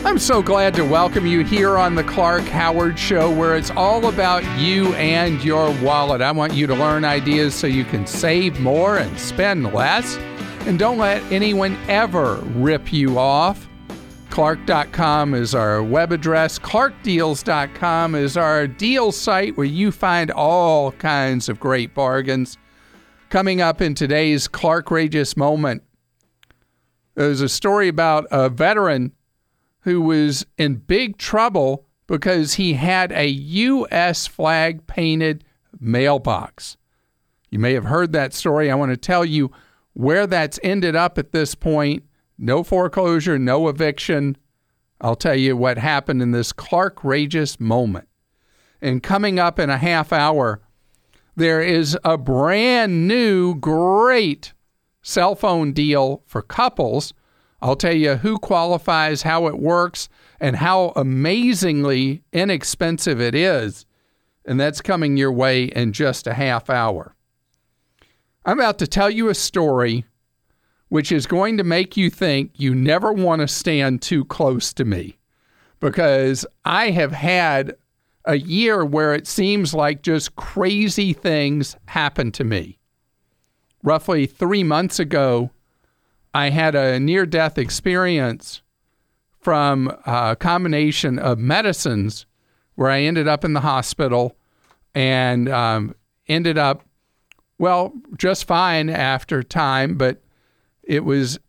I'm so glad to welcome you here on the Clark Howard Show, where it's all about you and your wallet. I want you to learn ideas so you can save more and spend less. And don't let anyone ever rip you off. Clark.com is our web address. ClarkDeals.com is our deal site where you find all kinds of great bargains. Coming up in today's Clarkrageous Moment, there's a story about a veteran who was in big trouble because he had a U.S. flag painted mailbox. You may have heard that story. I want to tell you where that's ended up at this point. No foreclosure, no eviction. I'll tell you what happened in this Clarkrageous Moment. And coming up in a half hour, there is a brand new great cell phone deal for couples. I'll tell you who qualifies, how it works, and how amazingly inexpensive it is. And that's coming your way in just a half hour. I'm about to tell you a story which is going to make you think you never want to stand too close to me, because I have had a year where it seems like just crazy things happen to me. Roughly 3 months ago, I had a near-death experience from a combination of medicines where I ended up in the hospital and ended up, well, just fine after time, but it was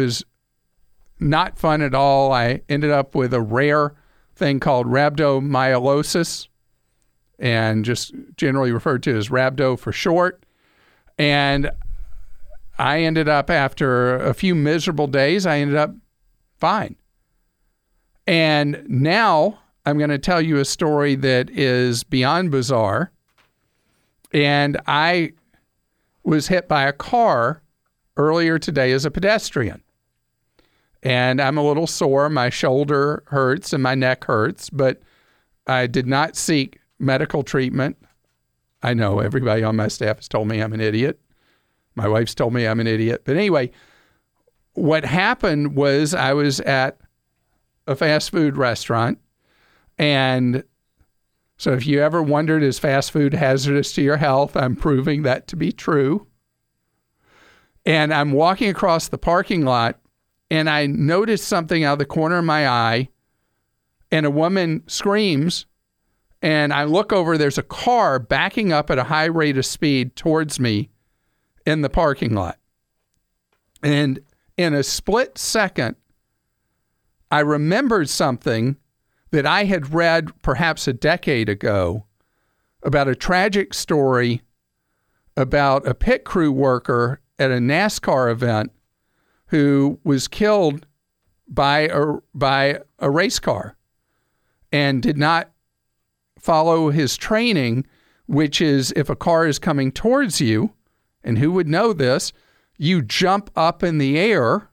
not fun at all. I ended up with a rare thing called rhabdomyolysis, and just generally referred to as rhabdo for short. And I ended up, after a few miserable days, I ended up fine. And now I'm going to tell you a story that is beyond bizarre. And I was hit by a car earlier today as a pedestrian. And I'm a little sore. My shoulder hurts and my neck hurts, but I did not seek medical treatment. I know everybody on my staff has told me I'm an idiot. My wife's told me I'm an idiot. But anyway, what happened was I was at a fast food restaurant. And so if you ever wondered, is fast food hazardous to your health? I'm proving that to be true. And I'm walking across the parking lot, and I noticed something out of the corner of my eye, and a woman screams, and I look over, there's a car backing up at a high rate of speed towards me in the parking lot. And in a split second, I remembered something that I had read perhaps a decade ago about a tragic story about a pit crew worker at a NASCAR event who was killed by a race car and did not follow his training, which is if a car is coming towards you, and who would know this, you jump up in the air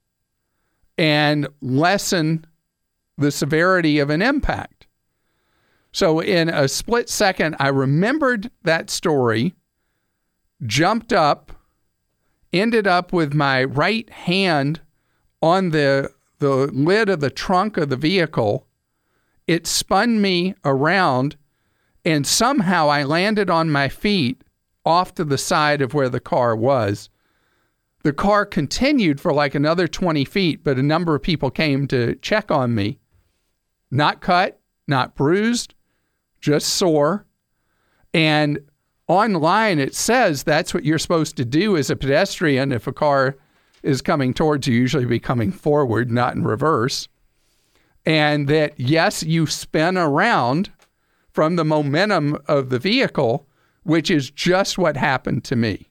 and lessen the severity of an impact. So in a split second, I remembered that story, jumped up, ended up with my right hand on the lid of the trunk of the vehicle. It spun me around, and somehow I landed on my feet off to the side of where the car was. The car continued for like another 20 feet, but a number of people came to check on me. Not cut, not bruised, just sore. And online, it says that's what you're supposed to do as a pedestrian if a car is coming towards you, usually be coming forward, not in reverse. And that, yes, you spin around from the momentum of the vehicle, which is just what happened to me.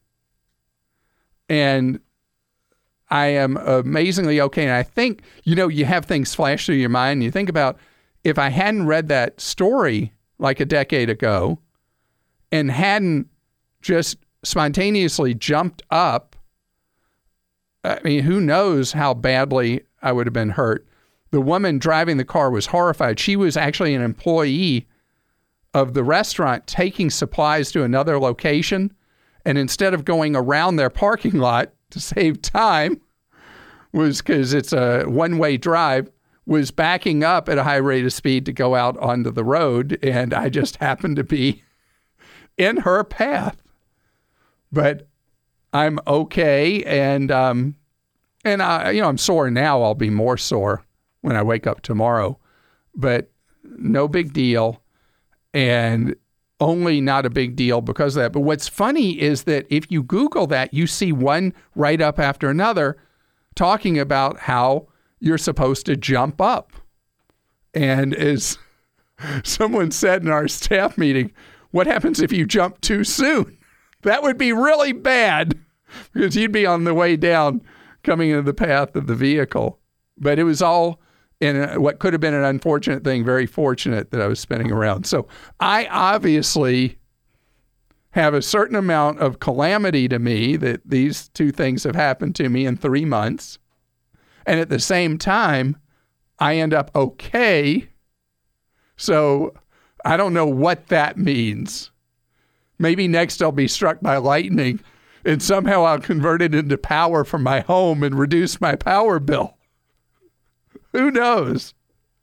And I am amazingly okay. And I think, you have things flash through your mind. And you think about, if I hadn't read that story like a decade ago and hadn't just spontaneously jumped up, I mean, who knows how badly I would have been hurt. The woman driving the car was horrified. She was actually an employee of the restaurant taking supplies to another location. And instead of going around their parking lot to save time, was because it's a one-way drive, was backing up at a high rate of speed to go out onto the road, and I just happened to be in her path. But I'm okay, and I'm sore now. I'll be more sore when I wake up tomorrow, but no big deal, and only not a big deal because of that. But what's funny is that if you Google that, you see one write-up after another talking about how you're supposed to jump up. And as someone said in our staff meeting, what happens if you jump too soon? That would be really bad because you'd be on the way down coming into the path of the vehicle. But it was all in what could have been an unfortunate thing, very fortunate that I was spinning around. So I obviously have a certain amount of calamity to me that these two things have happened to me in 3 months. And at the same time, I end up okay. So I don't know what that means. Maybe next I'll be struck by lightning and somehow I'll convert it into power from my home and reduce my power bill. Who knows?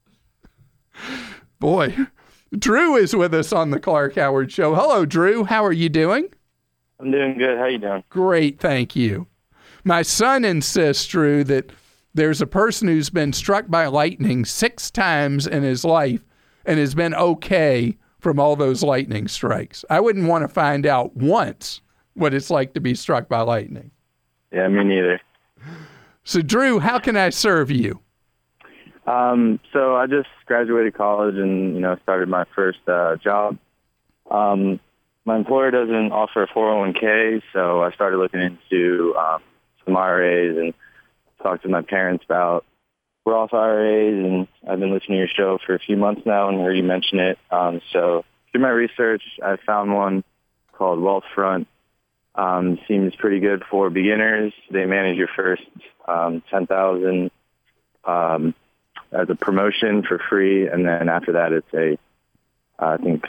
Boy, Drew is with us on the Clark Howard Show. Hello, Drew. How are you doing? I'm doing good. How you doing? Great, thank you. My son insists, Drew, that there's a person who's been struck by lightning 6 times in his life and has been okay from all those lightning strikes. I wouldn't want to find out once what it's like to be struck by lightning. Yeah, me neither. So, Drew, how can I serve you? So I just graduated college and, started my first job. My employer doesn't offer a 401k, so I started looking into some IRAs and talked to my parents about Roth IRAs, and I've been listening to your show for a few months now and heard you mention it. So through my research, I found one called Wealthfront. Seems pretty good for beginners. They manage your first $10,000 as a promotion for free, and then after that, it's I think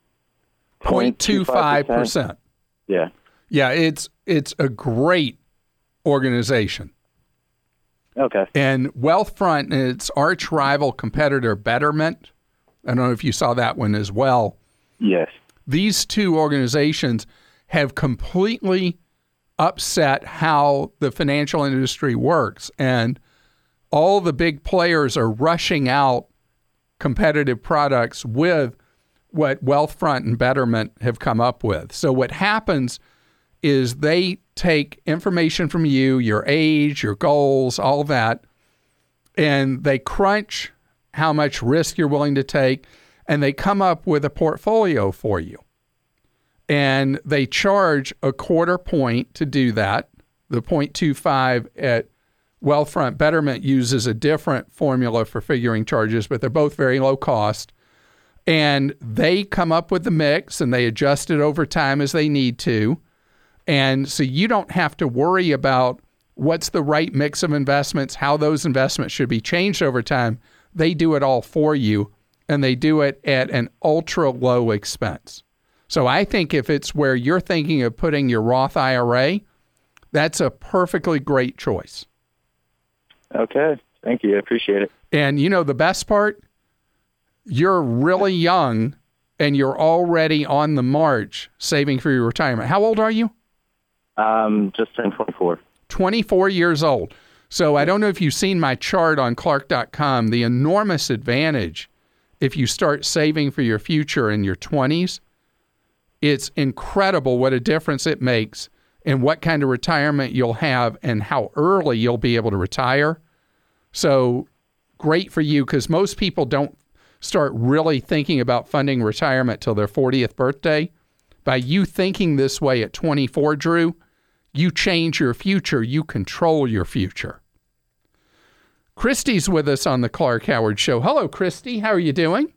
0.25%. Yeah. Yeah, it's a great organization. Okay. And Wealthfront and its arch rival competitor, Betterment, I don't know if you saw that one as well. Yes. These two organizations have completely upset how the financial industry works, and all the big players are rushing out competitive products with what Wealthfront and Betterment have come up with. So what happens is they take information from you, your age, your goals, all that, and they crunch how much risk you're willing to take, and they come up with a portfolio for you. And they charge a 1/4 point to do that. The 0.25 at Wealthfront. Betterment uses a different formula for figuring charges, but they're both very low cost. And they come up with the mix, and they adjust it over time as they need to. And so you don't have to worry about what's the right mix of investments, how those investments should be changed over time. They do it all for you, and they do it at an ultra low expense. So I think if it's where you're thinking of putting your Roth IRA, that's a perfectly great choice. Okay. Thank you. I appreciate it. And the best part? You're really young, and you're already on the march saving for your retirement. How old are you? Just turned 24. 24 years old. So I don't know if you've seen my chart on Clark.com, the enormous advantage if you start saving for your future in your 20s. It's incredible what a difference it makes in what kind of retirement you'll have and how early you'll be able to retire. So great for you, because most people don't start really thinking about funding retirement till their 40th birthday. By you thinking this way at 24, Drew, you change your future. You control your future. Christy's with us on the Clark Howard Show. Hello, Christy. How are you doing?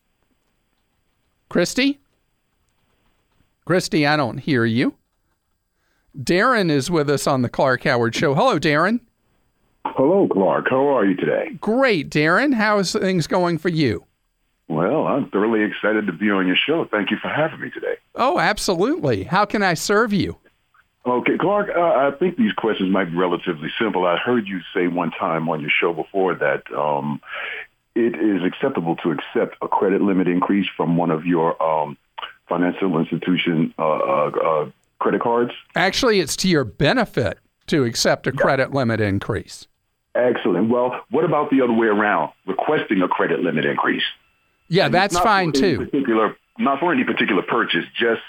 Christy? Christy, I don't hear you. Darren is with us on the Clark Howard Show. Hello, Darren. Hello, Clark. How are you today? Great, Darren. How's things going for you? Well, I'm thoroughly excited to be on your show. Thank you for having me today. Oh, absolutely. How can I serve you? Okay, Clark, I think these questions might be relatively simple. I heard you say one time on your show before that it is acceptable to accept a credit limit increase from one of your financial institution credit cards. Actually, it's to your benefit to accept a credit limit increase. Excellent. Well, what about the other way around, requesting a credit limit increase? Yeah, that's fine too. Not for any particular purchase, just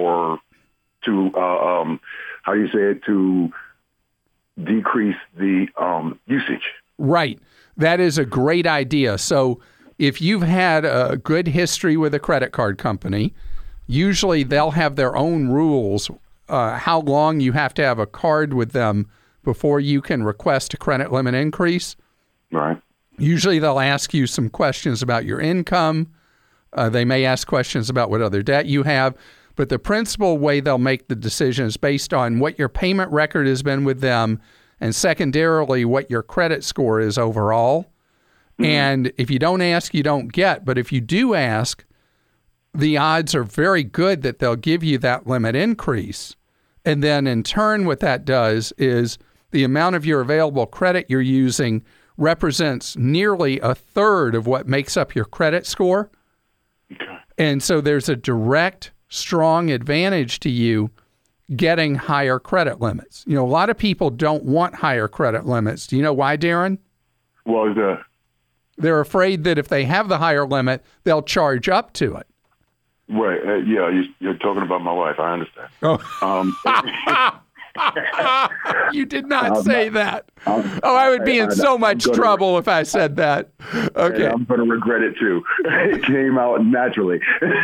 to decrease the usage. Right. That is a great idea. So if you've had a good history with a credit card company, usually they'll have their own rules, how long you have to have a card with them before you can request a credit limit increase. Right. Usually they'll ask you some questions about your income. They may ask questions about what other debt you have. But the principal way they'll make the decision is based on what your payment record has been with them, and secondarily, what your credit score is overall. Mm-hmm. And if you don't ask, you don't get. But if you do ask, the odds are very good that they'll give you that limit increase. And then in turn, what that does is the amount of your available credit you're using represents nearly a third of what makes up your credit score. Okay. And so there's a direct, strong advantage to you getting higher credit limits. You know, a lot of people don't want higher credit limits. Do you know why, Darren? Why is that? They're afraid that if they have the higher limit, they'll charge up to it. Right. You're talking about my wife. I understand. Oh. You did not say that. I would be in so much trouble if I said that. Okay. I'm going to regret it too. It came out naturally.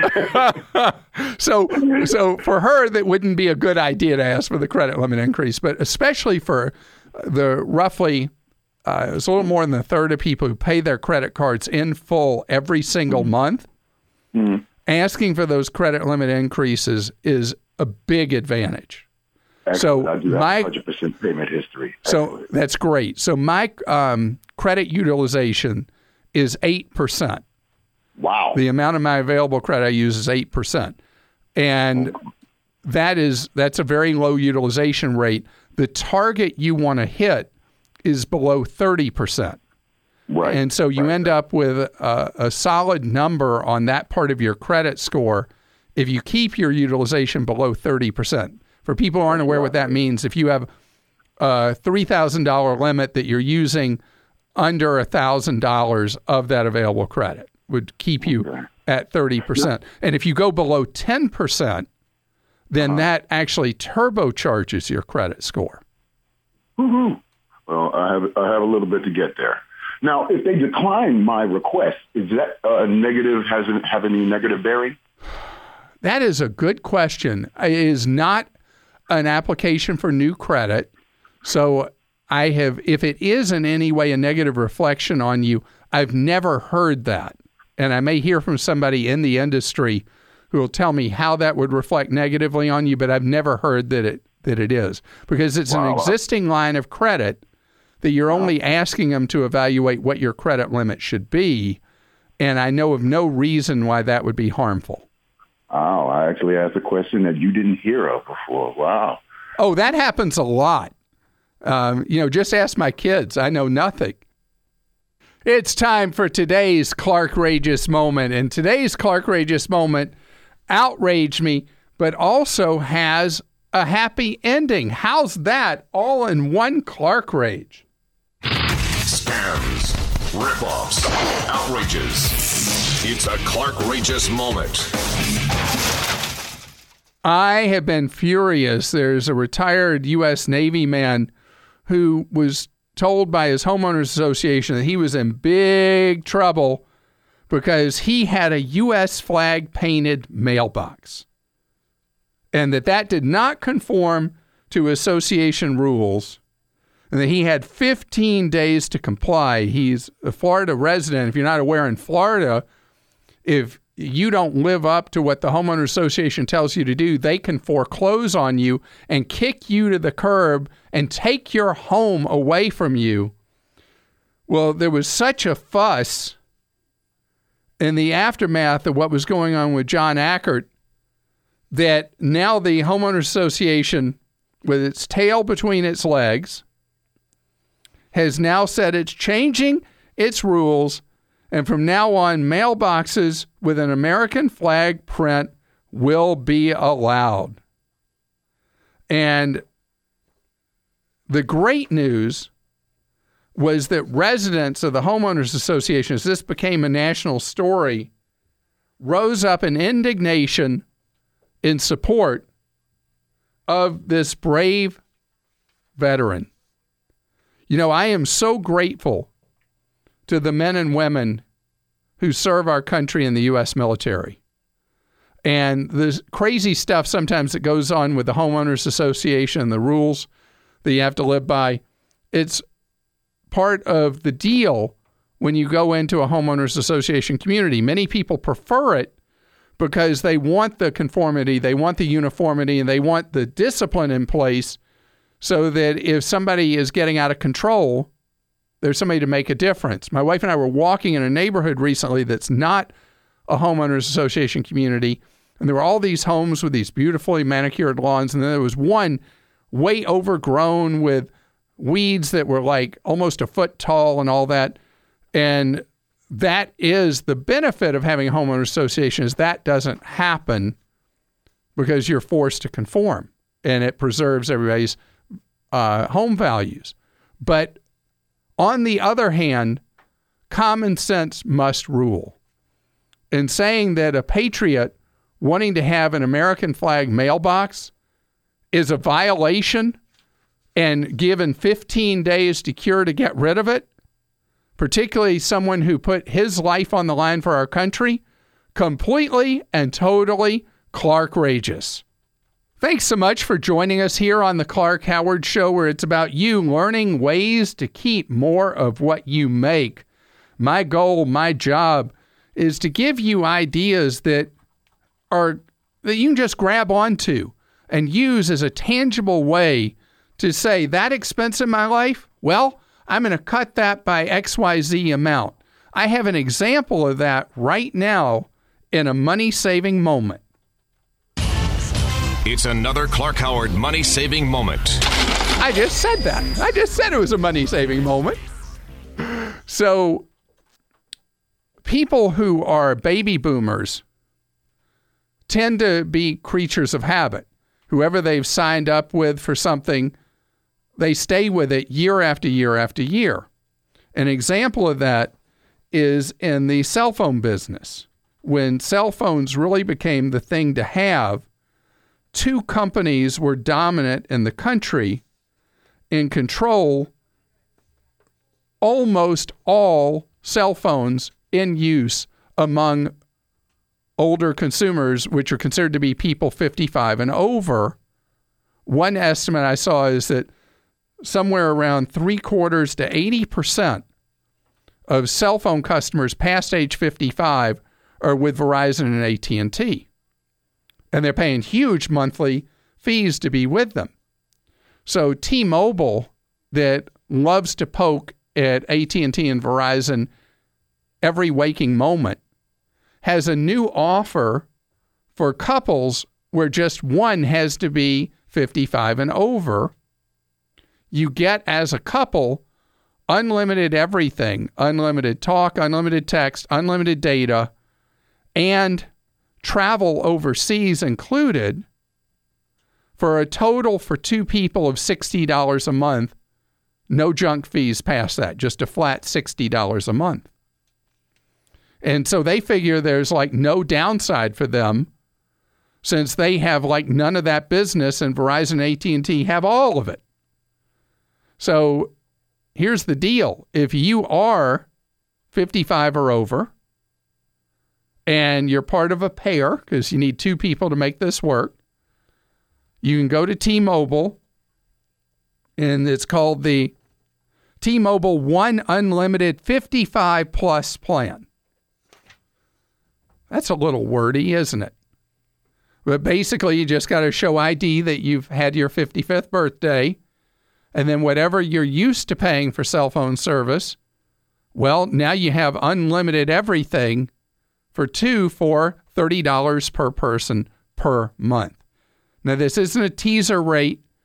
So for her, that wouldn't be a good idea to ask for the credit limit increase, but especially for the roughly, it's a little more than a third of people who pay their credit cards in full every single month. Mm-hmm. Asking for those credit limit increases is a big advantage. Excellent. I do have 100% payment history. Excellent. So that's great. So my credit utilization is 8%. Wow. The amount of my available credit I use is 8%. And that's a very low utilization rate. The target you want to hit is below 30%. Right. And so you end up with a solid number on that part of your credit score if you keep your utilization below 30%. For people who aren't aware what that means, if you have a $3,000 limit that you're using under $1,000 of that available credit would keep you at 30%. And if you go below 10%, then that actually turbocharges your credit score. Mm-hmm. Well, I have a little bit to get there. Now, if they decline my request, is that negative? Have any negative bearing? That is a good question. It is not an application for new credit. So if it is in any way a negative reflection on you, I've never heard that. And I may hear from somebody in the industry who will tell me how that would reflect negatively on you, but I've never heard that it is. Because it's an existing line of credit that you're only asking them to evaluate what your credit limit should be. And I know of no reason why that would be harmful. Oh, I actually asked a question that you didn't hear of before. Wow. Oh, that happens a lot. Just ask my kids. I know nothing. It's time for today's Clark-rageous moment. And today's Clark-rageous moment outraged me, but also has a happy ending. How's that all in one Clark Rage? Scams, ripoffs, outrages. It's a Clark-rageous moment. I have been furious. There's a retired U.S. Navy man who was told by his homeowners association that he was in big trouble because he had a U.S. flag painted mailbox and that did not conform to association rules and that he had 15 days to comply. He's a Florida resident. If you're not aware, in Florida, if you don't live up to what the homeowner association tells you to do, they can foreclose on you and kick you to the curb and take your home away from you. Well, there was such a fuss in the aftermath of what was going on with John Ackert that now the homeowner association with its tail between its legs, has now said it's changing its rules, and from now on, mailboxes with an American flag print will be allowed. And the great news was that residents of the Homeowners Association, as this became a national story, rose up in indignation in support of this brave veteran. You know, I am so grateful to the men and women who serve our country in the U.S. military. And the crazy stuff sometimes that goes on with the Homeowners Association, the rules that you have to live by, it's part of the deal when you go into a Homeowners Association community. Many people prefer it because they want the conformity, they want the uniformity, and they want the discipline in place so that if somebody is getting out of control, there's somebody to make a difference. My wife and I were walking in a neighborhood recently that's not a Homeowners Association community, and there were all these homes with these beautifully manicured lawns, and then there was one way overgrown with weeds that were like almost a foot tall and all that. And that is the benefit of having a homeowner association, is that doesn't happen because you're forced to conform, and it preserves everybody's home values. But on the other hand, common sense must rule. In saying that a patriot wanting to have an American flag mailbox is a violation and given 15 days to cure to get rid of it, particularly someone who put his life on the line for our country, completely and totally Clark-rageous. Thanks so much for joining us here on the Clark Howard Show, where it's about you learning ways to keep more of what you make. My goal, my job, is to give you ideas that you can just grab onto and use as a tangible way to say, that expense in my life, well, I'm going to cut that by XYZ amount. I have an example of that right now in a money-saving moment. It's another Clark Howard money-saving moment. I just said that. I just said it was a money-saving moment. So people who are baby boomers tend to be creatures of habit. Whoever they've signed up with for something, they stay with it year after year after year. An example of that is in the cell phone business. When cell phones really became the thing to have, two companies were dominant in the country in control almost all cell phones in use among older consumers, which are considered to be people 55 and over. One estimate I saw is that somewhere around 3/4 to 80% of cell phone customers past age 55 are with Verizon and AT&T. And they're paying huge monthly fees to be with them. So T-Mobile, that loves to poke at AT&T and Verizon every waking moment, has a new offer for couples where just one has to be 55 and over. You get, as a couple, unlimited everything, unlimited talk, unlimited text, unlimited data, and travel overseas included, for a total for two people of $60 a month. No junk fees past that, just a flat $60 a month. And so they figure there's like no downside for them, since they have like none of that business, and Verizon and AT&T have all of it. So here's the deal. If you are 55 or over, and you're part of a pair, because you need two people to make this work, you can go to T-Mobile, and it's called the T-Mobile One Unlimited 55 Plus plan. That's a little wordy, isn't it? But basically, you just got to show ID that you've had your 55th birthday, and then whatever you're used to paying for cell phone service, well, now you have unlimited everything for two for $30 per person per month. Now, this isn't a teaser rate.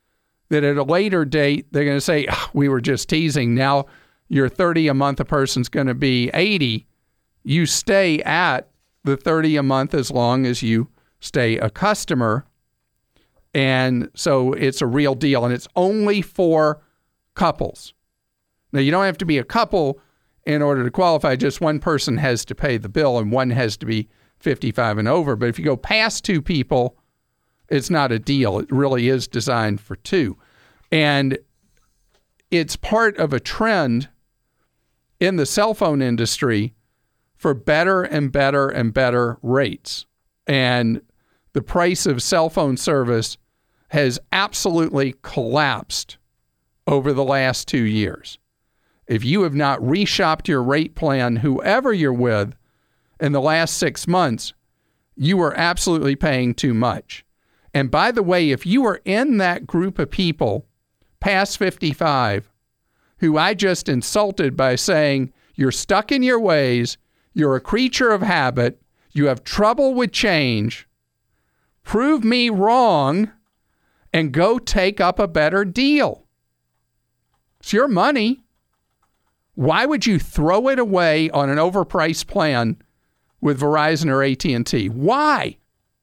that at a later date, they're going to say, we were just teasing. Now your 30 a month, a person's going to be 80. You stay at the 30 a month as long as you stay a customer. And so it's a real deal, and it's only for couples. Now, you don't have to be a couple in order to qualify. Just one person has to pay the bill, and one has to be 55 and over. But if you go past two people, it's not a deal. It really is designed for two. And it's part of a trend in the cell phone industry for better and better and better rates. And the price of cell phone service has absolutely collapsed over the last 2 years. If you have not reshopped your rate plan, whoever you're with, in the last 6 months, you are absolutely paying too much. And by the way, if you are in that group of people past 55 who I just insulted by saying you're stuck in your ways, you're a creature of habit, you have trouble with change, prove me wrong, and go take up a better deal. It's your money. Why would you throw it away on an overpriced plan with Verizon or AT&T? Why?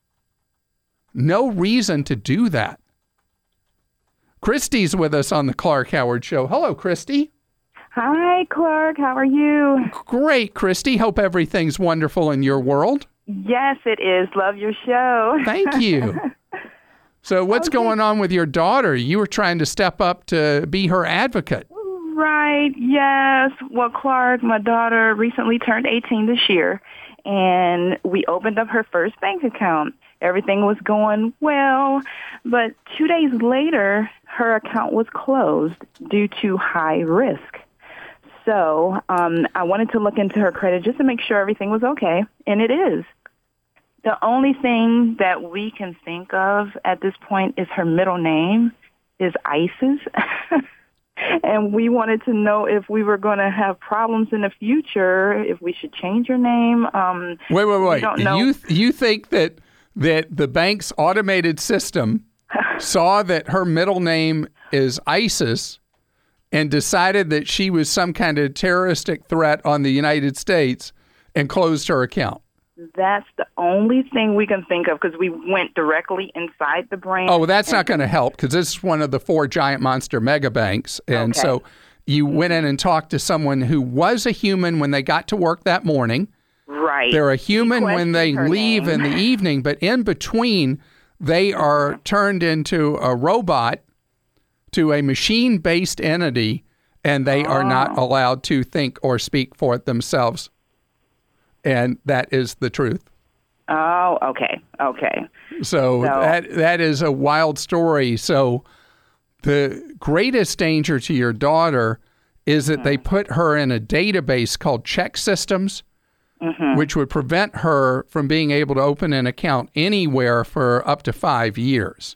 No reason to do that. Christy's with us on the Clark Howard Show. Hello, Christy. Hi, Clark. How are you? Great, Christy. Hope everything's wonderful in your world. Yes, it is. Love your show. Thank you. So what's going on with your daughter? You were trying to step up to be her advocate. Right, yes. Well, Clark, my daughter recently turned 18 this year, and we opened up her first bank account. Everything was going well, but 2 days later, her account was closed due to high risk. So I wanted to look into her credit just to make sure everything was okay, and it is. The only thing that we can think of at this point is her middle name is Isis. And we wanted to know if we were going to have problems in the future, if we should change her name. Wait. Don't know. You think that the bank's automated system saw that her middle name is Isis and decided that she was some kind of terroristic threat on the United States and closed her account? That's the only thing we can think of because we went directly inside the branch. Oh, well, that's not going to help because this is one of the 4 giant monster mega banks. And so you went in and talked to someone who was a human when they got to work that morning. Right. They're a human when they leave in the evening, but in between, they are turned into a robot, to a machine-based entity, and they are not allowed to think or speak for it themselves. And that is the truth. Oh, okay. So that is a wild story. So the greatest danger to your daughter is that they put her in a database called Check Systems, which would prevent her from being able to open an account anywhere for up to 5 years.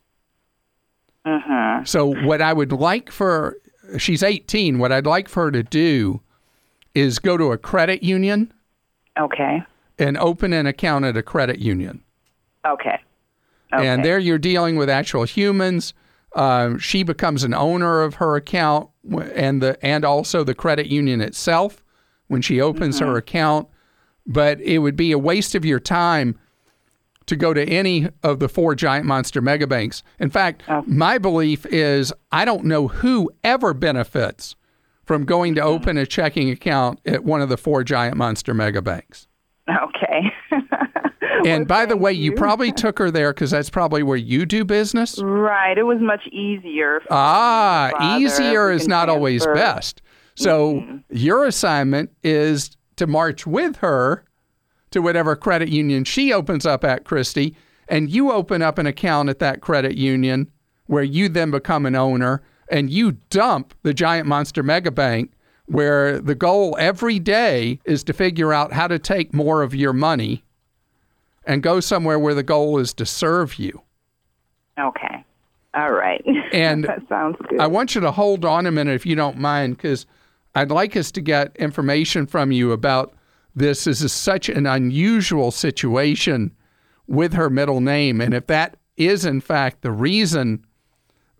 So what I would like she's 18, what I'd like for her to do is go to a credit union. Okay. And open an account at a credit union. Okay. And there you're dealing with actual humans. She becomes an owner of her account and also the credit union itself when she opens her account. But it would be a waste of your time to go to any of the 4 giant monster mega banks. In fact, my belief is I don't know who ever benefits from going to open a checking account at one of the 4 giant monster mega banks. Okay. And by the way, you probably took her there because that's probably where you do business? Right. It was much easier. Easier is not always best. So your assignment is to march with her to whatever credit union she opens up at, Christy, and you open up an account at that credit union where you then become an owner, and you dump the giant monster mega bank where the goal every day is to figure out how to take more of your money and go somewhere where the goal is to serve you. Okay. All right. And that sounds good. I want you to hold on a minute if you don't mind, because I'd like us to get information from you about this. This is such an unusual situation with her middle name. And if that is, in fact, the reason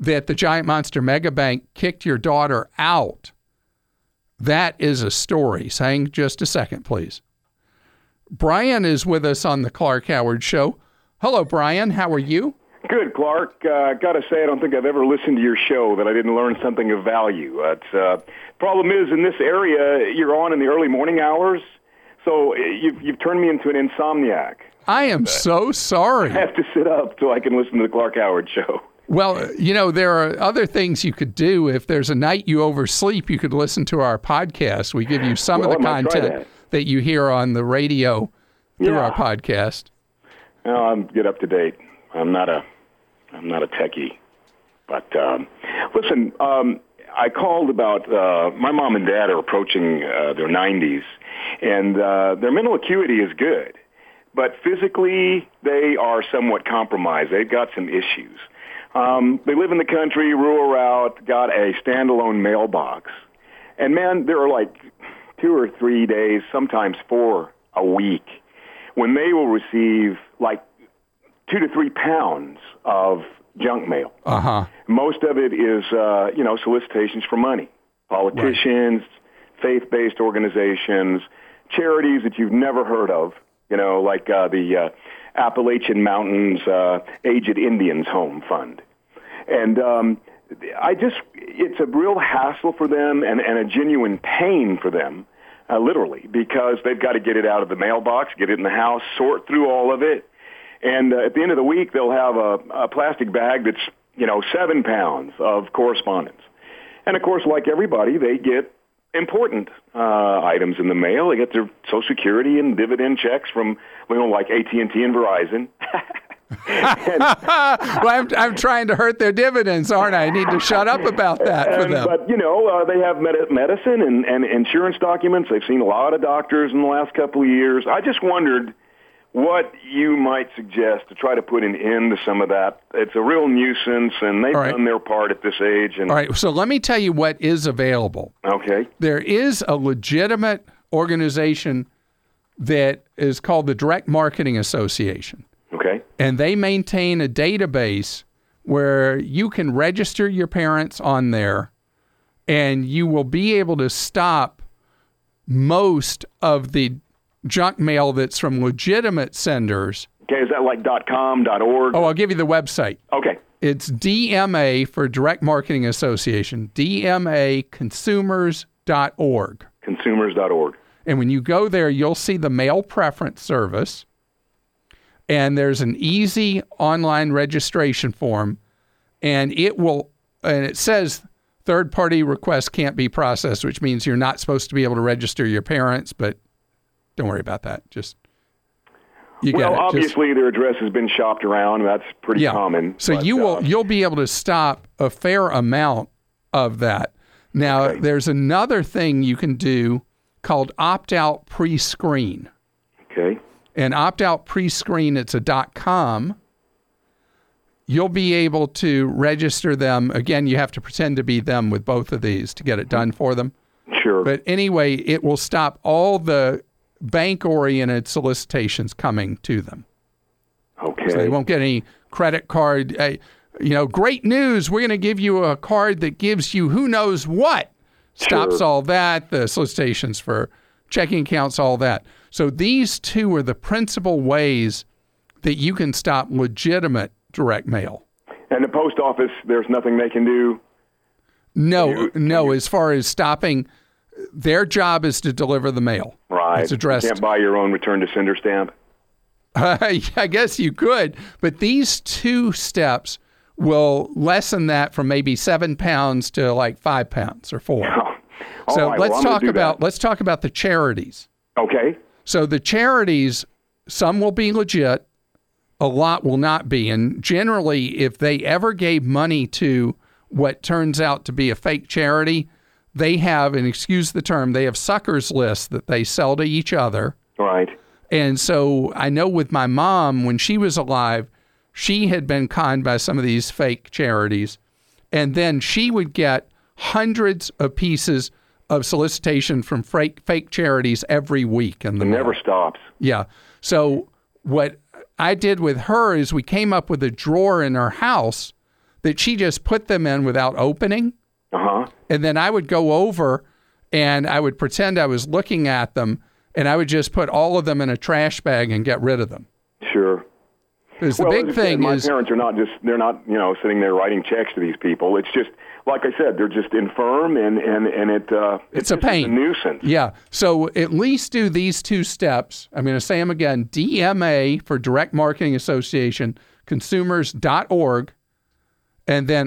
that the Giant Monster Mega Bank kicked your daughter out, that is a story. Hang just a second, please. Brian is with us on the Clark Howard Show. Hello, Brian. How are you? Good, Clark. Got to say, I don't think I've ever listened to your show that I didn't learn something of value. Problem is, in this area, you're on in the early morning hours, so you've turned me into an insomniac. I am so sorry. I have to sit up so I can listen to the Clark Howard Show. Well, you know, there are other things you could do. If there's a night you oversleep, you could listen to our podcast. We give you some of the content that you hear on the radio through our podcast. Well, I'm get up to date. I'm not a techie, but listen. I called about my mom and dad are approaching their 90s, and their mental acuity is good, but physically they are somewhat compromised. They've got some issues. They live in the country, rural route, got a standalone mailbox, and man, there are like 2 or 3 days, sometimes 4 a week, when they will receive like 2 to 3 pounds of junk mail. Most of it is, solicitations for money. Politicians, faith-based organizations, charities that you've never heard of, like the Appalachian Mountains Aged Indians Home Fund. And it's a real hassle for them and a genuine pain for them, literally, because they've got to get it out of the mailbox, get it in the house, sort through all of it. And at the end of the week, they'll have a plastic bag that's, 7 pounds of correspondence. And, of course, like everybody, they get important items in the mail. They get their Social Security and dividend checks from, like AT&T and Verizon. Well, I'm trying to hurt their dividends, aren't I? I need to shut up about that for them. But, they have medicine and insurance documents. They've seen a lot of doctors in the last couple of years. I just wondered what you might suggest to try to put an end to some of that. It's a real nuisance, and they've done their part at this age. And all right, so let me tell you what is available. Okay. There is a legitimate organization that is called the Direct Marketing Association. Okay. And they maintain a database where you can register your parents on there, and you will be able to stop most of the junk mail that's from legitimate senders. Okay, is that like .com, .org? Oh, I'll give you the website. Okay. It's DMA for Direct Marketing Association, DMAconsumers.org. Consumers.org. And when you go there, you'll see the mail preference service, and there's an easy online registration form, and it says third-party requests can't be processed, which means you're not supposed to be able to register your parents, but don't worry about that. Obviously their address has been shopped around. That's pretty common. So you'll be able to stop a fair amount of that. Now, there's another thing you can do called opt-out pre-screen. Okay. And opt-out pre-screen, it's a .com. You'll be able to register them. Again, you have to pretend to be them with both of these to get it done for them. Sure. But anyway, it will stop all the bank-oriented solicitations coming to them. Okay. So they won't get any credit card. Great news. We're going to give you a card that gives you who knows what. Stops all that, the solicitations for checking accounts, all that. So these two are the principal ways that you can stop legitimate direct mail. And the post office, there's nothing they can do? No. As far as stopping, their job is to deliver the mail. Right. It's addressed. You can't buy your own return to sender stamp? I guess you could, but these two steps will lessen that from maybe 7 pounds to like 5 pounds or 4. So let's talk about the charities. Okay. So the charities, some will be legit, a lot will not be. And generally, if they ever gave money to what turns out to be a fake charity, they have, and excuse the term, they have suckers lists that they sell to each other. Right. And so I know with my mom, when she was alive, she had been conned by some of these fake charities. And then she would get hundreds of pieces of solicitation from fake charities every week. And it never stops. Yeah. So what I did with her is we came up with a drawer in our house that she just put them in without opening. And then I would go over and I would pretend I was looking at them, and I would just put all of them in a trash bag and get rid of them. Sure. Because the big thing my is, parents are not they're not, sitting there writing checks to these people. It's just, like I said, they're just infirm, and it's a pain. A nuisance. Yeah. So at least do these 2 steps. I'm going to say them again. DMA for Direct Marketing Association, consumers.org, and then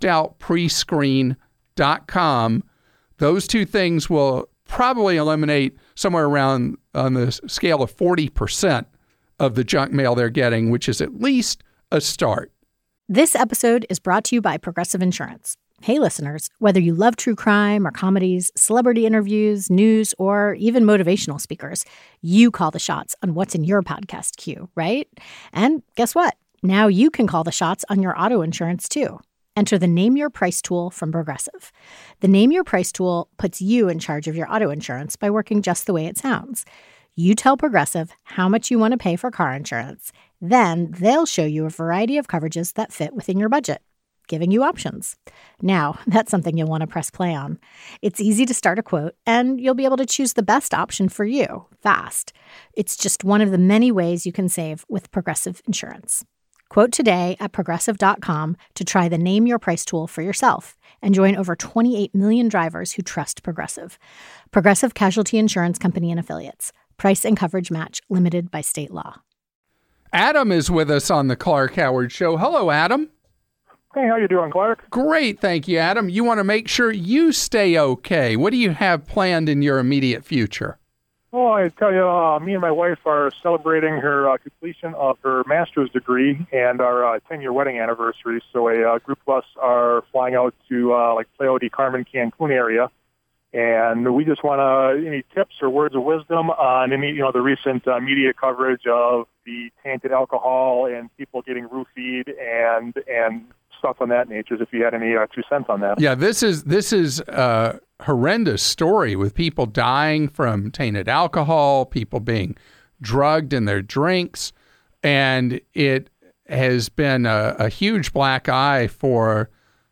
optoutprescreen.com. Those 2 things will probably eliminate somewhere around on the scale of 40% of the junk mail they're getting, which is at least a start. This episode is brought to you by Progressive Insurance. Hey, listeners, whether you love true crime or comedies, celebrity interviews, news, or even motivational speakers, you call the shots on what's in your podcast queue, right? And guess what? Now you can call the shots on your auto insurance, too. Enter the Name Your Price tool from Progressive. The Name Your Price tool puts you in charge of your auto insurance by working just the way it sounds. You tell Progressive how much you want to pay for car insurance. Then they'll show you a variety of coverages that fit within your budget, giving you options. Now, that's something you'll want to press play on. It's easy to start a quote, and you'll be able to choose the best option for you fast. It's just one of the many ways you can save with Progressive Insurance. Quote today at Progressive.com to try the Name Your Price tool for yourself and join over 28 million drivers who trust Progressive. Progressive Casualty Insurance Company and Affiliates. Price and coverage match limited by state law. Adam is with us on the Clark Howard Show. Hello, Adam. Hey, how you doing, Clark? Great, thank you, Adam. You want to make sure you stay okay. What do you have planned in your immediate future? Well, I tell you, me and my wife are celebrating her completion of her master's degree and our 10-year wedding anniversary. So a group of us are flying out to Playa del Carmen, Cancun area. And we just want any tips or words of wisdom on the recent media coverage of the tainted alcohol and people getting roofied and stuff on that nature. If you had any 2 cents on that. Yeah, this is a horrendous story with people dying from tainted alcohol, people being drugged in their drinks, and it has been a huge black eye for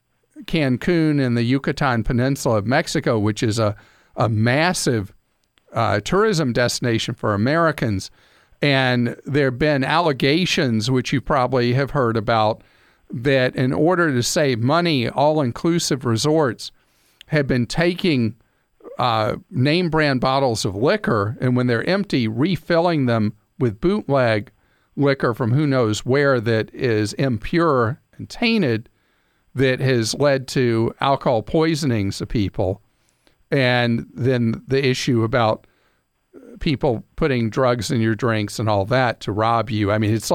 Cancun and the Yucatan Peninsula of Mexico, which is a massive tourism destination for Americans. And there have been allegations, which you probably have heard about, that in order to save money, all-inclusive resorts have been taking name brand bottles of liquor, and when they're empty, refilling them with bootleg liquor from who knows where that is impure and tainted, that has led to alcohol poisonings of people. And then the issue about people putting drugs in your drinks and all that to rob you. I mean,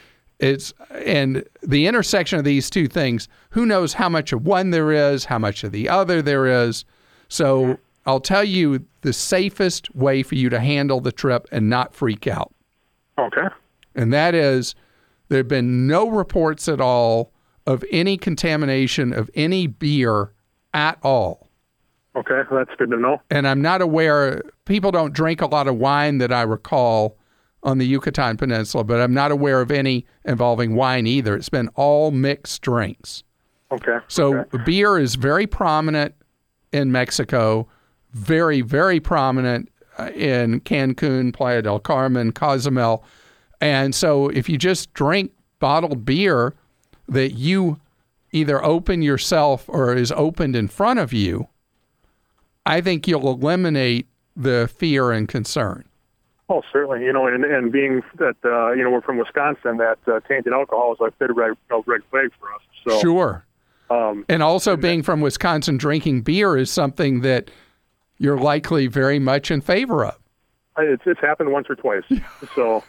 and the intersection of these 2 things, who knows how much of one there is, how much of the other there is. So I'll tell you the safest way for you to handle the trip and not freak out. Okay. And that is, there have been no reports at all of any contamination of any beer at all. Okay, that's good to know. And I'm not aware, people don't drink a lot of wine that I recall on the Yucatan Peninsula, but I'm not aware of any involving wine either. It's been all mixed drinks. Okay. So beer is very prominent in Mexico, very, very prominent in Cancun, Playa del Carmen, Cozumel. And so if you just drink bottled beer that you either open yourself or is opened in front of you, I think you'll eliminate the fear and concern. Oh, certainly. And being that, we're from Wisconsin, that tainted alcohol is like a red flag for us. So, sure. And also being from Wisconsin, drinking beer is something that you're likely very much in favor of. It's happened once or twice. So,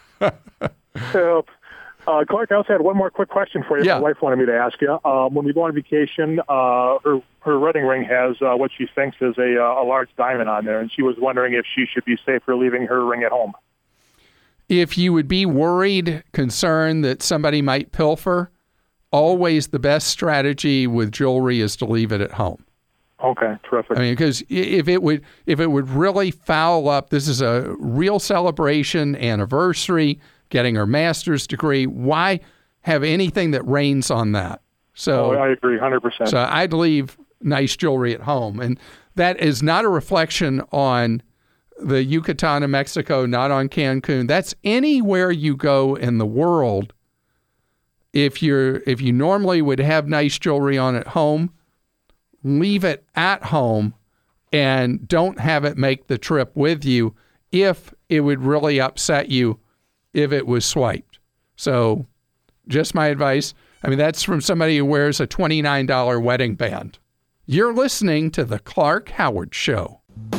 Clark, I also had one more quick question for you. Yeah. My wife wanted me to ask you. When we go on vacation, her wedding ring has what she thinks is a large diamond on there, and she was wondering if she should be safer leaving her ring at home. If you would be worried, concerned that somebody might pilfer, always the best strategy with jewelry is to leave it at home. Okay, terrific. I mean, because if it would really foul up, this is a real celebration, anniversary, getting her master's degree. Why have anything that rains on that? So I agree 100%. So I'd leave nice jewelry at home. And that is not a reflection on the Yucatan of Mexico, not on Cancun. That's anywhere you go in the world. If you normally would have nice jewelry on at home, leave it at home and don't have it make the trip with you if it would really upset you if it was swiped. So just my advice. I mean, that's from somebody who wears a $29 wedding band. You're listening to The Clark Howard Show.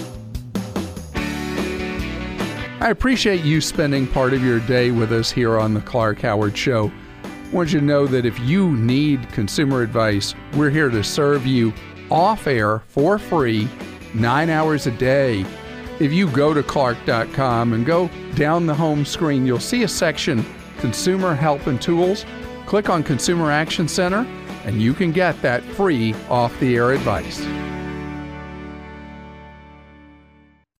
I appreciate you spending part of your day with us here on The Clark Howard Show. I want you to know that if you need consumer advice, we're here to serve you off air for free, 9 hours a day. If you go to clark.com and go down the home screen, you'll see a section, Consumer Help and Tools. Click on Consumer Action Center, and you can get that free off-the-air advice.